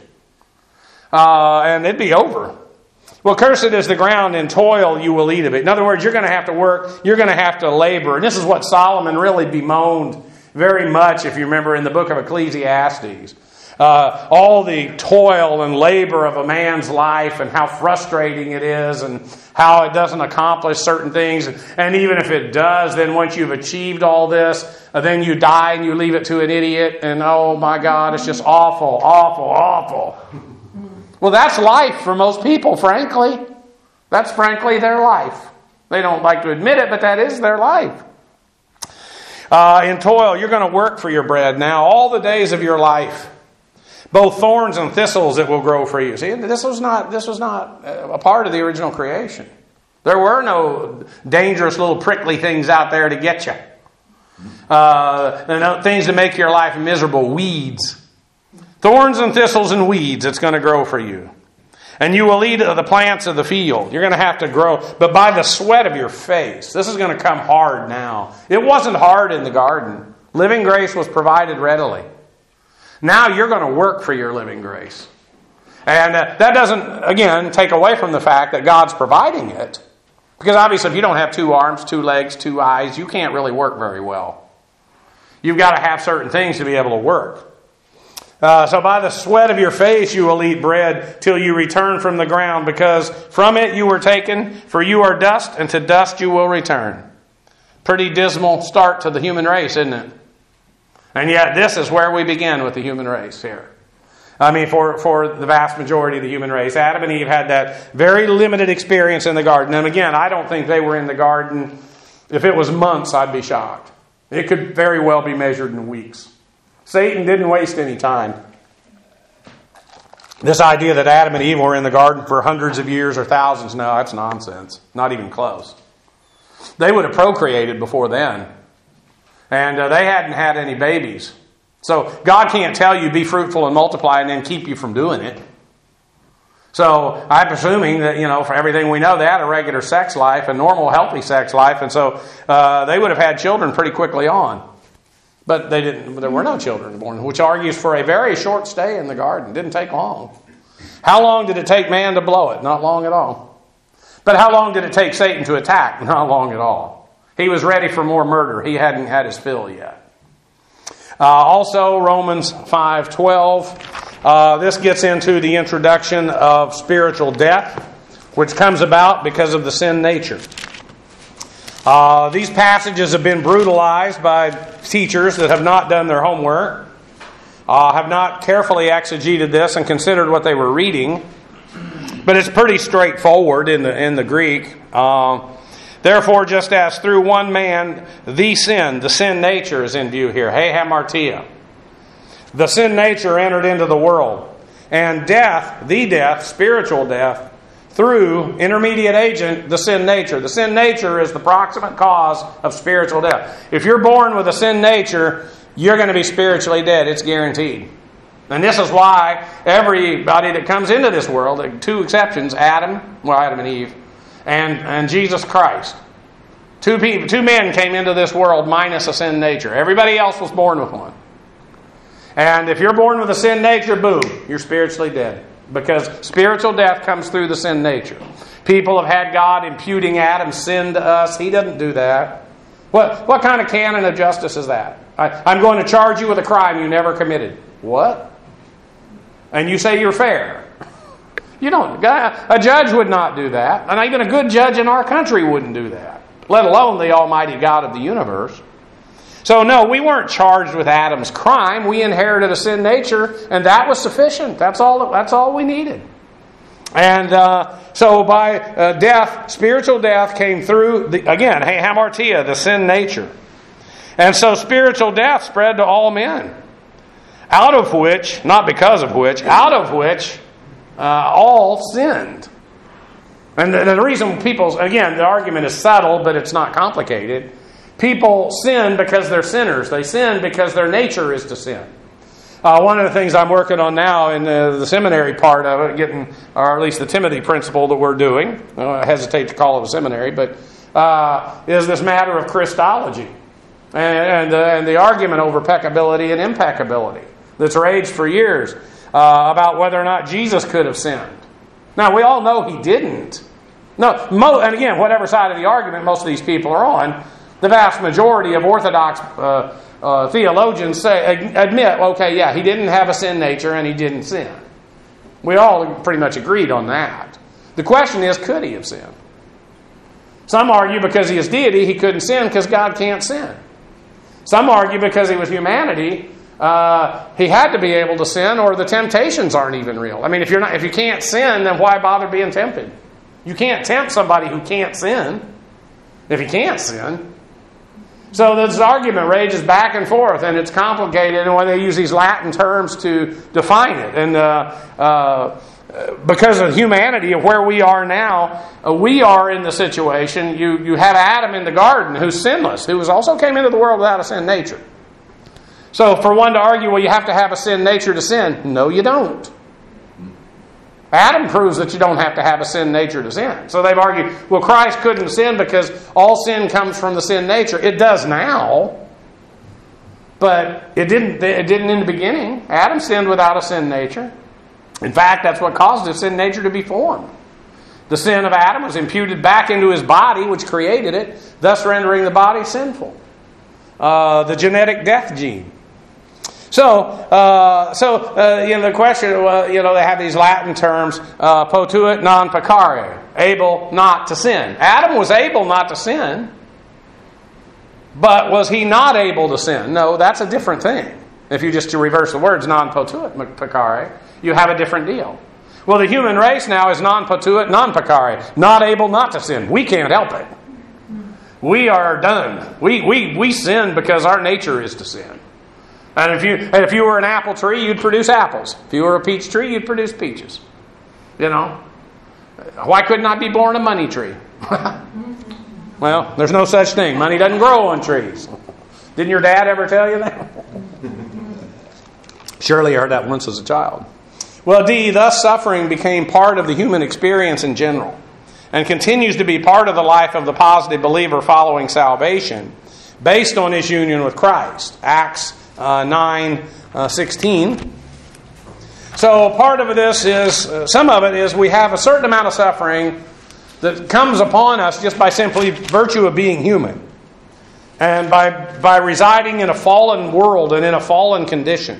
And it'd be over. Well, cursed is the ground, in toil you will eat of it. In other words, you're going to have to work, you're going to have to labor. And this is what Solomon really bemoaned very much, if you remember, in the book of Ecclesiastes. All the toil and labor of a man's life and how frustrating it is and how it doesn't accomplish certain things. And even if it does, then once you've achieved all this, then you die and you leave it to an idiot. And oh my God, it's just awful, awful, awful. Well, that's life for most people, frankly. That's frankly their life. They don't like to admit it, but that is their life. In toil, you're going to work for your bread now all the days of your life. Both thorns and thistles it will grow for you. See, this was not a part of the original creation. There were no dangerous little prickly things out there to get you. Things to make your life miserable. Weeds. Thorns and thistles and weeds it's going to grow for you. And you will eat of the plants of the field. You're going to have to grow, but by the sweat of your face. This is going to come hard now. It wasn't hard in the garden. Living grace was provided readily. Now you're going to work for your living grace. And that doesn't, again, take away from the fact that God's providing it. Because obviously if you don't have 2 arms, 2 legs, 2 eyes, you can't really work very well. You've got to have certain things to be able to work. So by the sweat of your face you will eat bread till you return from the ground, because from it you were taken, for you are dust, and to dust you will return. Pretty dismal start to the human race, isn't it? And yet this is where we begin with the human race here. I mean, for the vast majority of the human race. Adam and Eve had that very limited experience in the garden. And again, I don't think they were in the garden. If it was months, I'd be shocked. It could very well be measured in weeks. Satan didn't waste any time. This idea that Adam and Eve were in the garden for hundreds of years or thousands, no, that's nonsense. Not even close. They would have procreated before then. And they hadn't had any babies. So God can't tell you be fruitful and multiply and then keep you from doing it. So I'm assuming that, for everything we know, they had a regular sex life, a normal, healthy sex life. And so they would have had children pretty quickly on. But they didn't. There were no children born, which argues for a very short stay in the garden. Didn't take long. How long did it take man to blow it? Not long at all. But how long did it take Satan to attack? Not long at all. He was ready for more murder. He hadn't had his fill yet. Also, Romans 5:12. This gets into the introduction of spiritual death, which comes about because of the sin nature. These passages have been brutalized by teachers that have not done their homework, have not carefully exegeted this and considered what they were reading. But it's pretty straightforward in the Greek. Therefore, just as through one man the sin nature is in view here. He hamartia. The sin nature entered into the world. And death, spiritual death, through intermediate agent, the sin nature. The sin nature is the proximate cause of spiritual death. If you're born with a sin nature, you're going to be spiritually dead. It's guaranteed. And this is why everybody that comes into this world, two exceptions, Adam and Eve, and Jesus Christ. Two men came into this world minus a sin nature. Everybody else was born with one. And if you're born with a sin nature, boom, you're spiritually dead. Because spiritual death comes through the sin nature. People have had God imputing Adam's sin to us. He doesn't do that. What kind of canon of justice is that? I'm going to charge you with a crime you never committed. What? And you say you're fair. You don't. A judge would not do that. And even a good judge in our country wouldn't do that. Let alone the Almighty God of the universe. So no, we weren't charged with Adam's crime. We inherited a sin nature, and that was sufficient. That's all we needed. And so by death, spiritual death came through, hamartia, the sin nature. And so spiritual death spread to all men. Out of which all sinned. And the reason the argument is subtle, but it's not complicated. People sin because they're sinners. They sin because their nature is to sin. One of the things I'm working on now in the seminary part of it, or at least the Timothy principle that we're doing, I hesitate to call it a seminary, but is this matter of Christology. And the argument over peccability and impeccability that's raged for years about whether or not Jesus could have sinned. Now, we all know he didn't. And again, whatever side of the argument most of these people are on, the vast majority of Orthodox theologians admit, he didn't have a sin nature and he didn't sin. We all pretty much agreed on that. The question is, could he have sinned? Some argue because he is deity, he couldn't sin because God can't sin. Some argue because he was humanity, he had to be able to sin, or the temptations aren't even real. I mean, if you can't sin, then why bother being tempted? You can't tempt somebody who can't sin if he can't sin. So this argument rages back and forth, and it's complicated, and when they use these Latin terms to define it. And because of humanity, of where we are now, we are in the situation, you have Adam in the garden who's sinless, who also came into the world without a sin nature. So for one to argue, well, you have to have a sin nature to sin. No, you don't. Adam proves that you don't have to have a sin nature to sin. So they've argued, well, Christ couldn't sin because all sin comes from the sin nature. It does now, but it didn't in the beginning. Adam sinned without a sin nature. In fact, that's what caused his sin nature to be formed. The sin of Adam was imputed back into his body, which created it, thus rendering the body sinful. The genetic death gene. So the question, they have these Latin terms, potuit non peccare, able not to sin. Adam was able not to sin, but was he not able to sin? No, that's a different thing. If you just reverse the words, non potuit peccare, you have a different deal. Well, the human race now is non potuit non peccare, not able not to sin. We can't help it. We are done. We sin because our nature is to sin. And if you were an apple tree, you'd produce apples. If you were a peach tree, you'd produce peaches. Why couldn't I be born a money tree? Well, there's no such thing. Money doesn't grow on trees. Didn't your dad ever tell you that? Surely you heard that once as a child. Well, thus suffering became part of the human experience in general, and continues to be part of the life of the positive believer following salvation, based on his union with Christ. Acts 9:16. So part of this is, some of it is we have a certain amount of suffering that comes upon us just by simply virtue of being human. and by residing in a fallen world and in a fallen condition.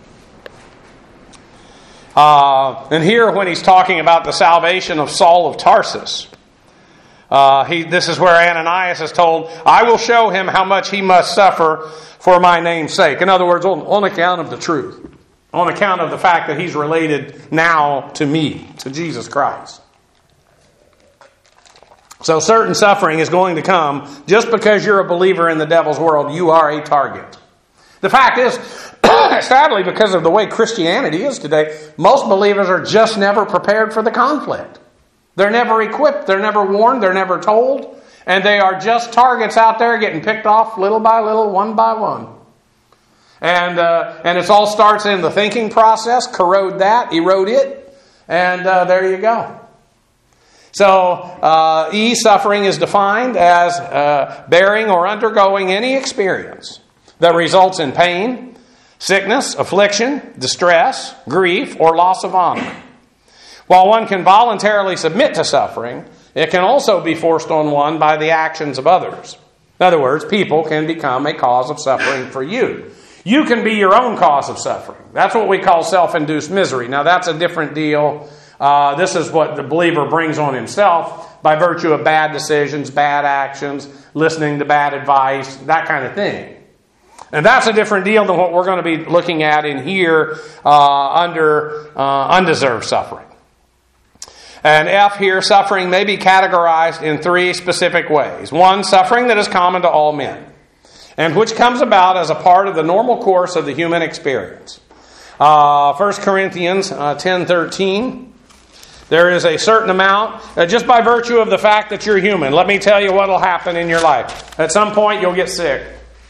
And here when he's talking about the salvation of Saul of Tarsus, this is where Ananias is told, I will show him how much he must suffer for my name's sake. In other words, on account of the truth. On account of the fact that he's related now to me, to Jesus Christ. So certain suffering is going to come just because you're a believer in the devil's world. You are a target. The fact is, sadly, because of the way Christianity is today, most believers are just never prepared for the conflict. They're never equipped, they're never warned, they're never told, and they are just targets out there getting picked off little by little, one by one. And it all starts in the thinking process, corrode that, erode it, and there you go. So, suffering is defined as bearing or undergoing any experience that results in pain, sickness, affliction, distress, grief, or loss of honor. While one can voluntarily submit to suffering, it can also be forced on one by the actions of others. In other words, people can become a cause of suffering for you. You can be your own cause of suffering. That's what we call self-induced misery. Now, that's a different deal. This is what the believer brings on himself by virtue of bad decisions, bad actions, listening to bad advice, that kind of thing. And that's a different deal than what we're going to be looking at in here under undeserved suffering. And F here, suffering may be categorized in three specific ways. One, suffering that is common to all men, and which comes about as a part of the normal course of the human experience. 1 Corinthians 10:13. There is a certain amount, just by virtue of the fact that you're human. Let me tell you what will happen in your life. At some point, you'll get sick.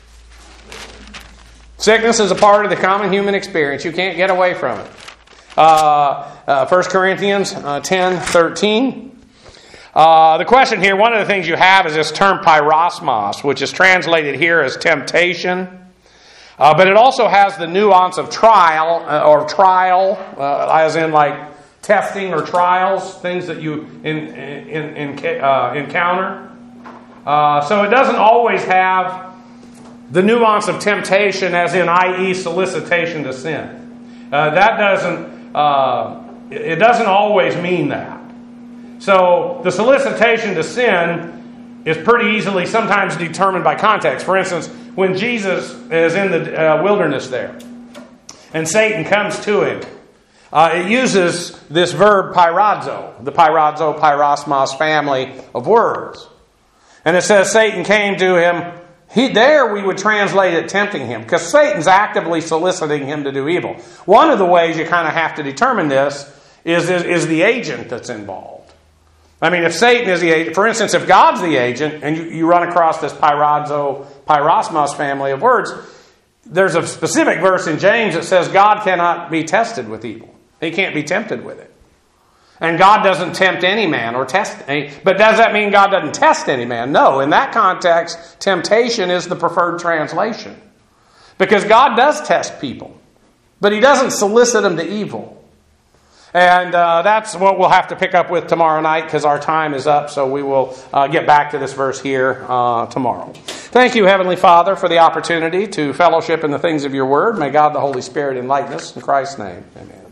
Sickness is a part of the common human experience. You can't get away from it. 1 Corinthians 10:13. The question here, one of the things you have is this term pyrosmos, which is translated here as temptation. But it also has the nuance of trial, as in like testing or trials, things that you encounter. So it doesn't always have the nuance of temptation, as in, i.e., solicitation to sin. It doesn't always mean that. So the solicitation to sin is pretty easily sometimes determined by context. For instance, when Jesus is in the wilderness there, and Satan comes to him, it uses this verb pyrazo, the pyrosmos family of words. And it says Satan came to him. There we would translate it tempting him, because Satan's actively soliciting him to do evil. One of the ways you kind of have to determine this is the agent that's involved. I mean, if Satan is the agent, for instance, if God's the agent, and you run across this pyrosmos family of words, there's a specific verse in James that says God cannot be tested with evil. He can't be tempted with it. And God doesn't tempt any man or test any. But does that mean God doesn't test any man? No. In that context, temptation is the preferred translation. Because God does test people. But He doesn't solicit them to evil. And that's what we'll have to pick up with tomorrow night, because our time is up. So we will get back to this verse here tomorrow. Thank you, Heavenly Father, for the opportunity to fellowship in the things of your word. May God the Holy Spirit enlighten us. In Christ's name, amen.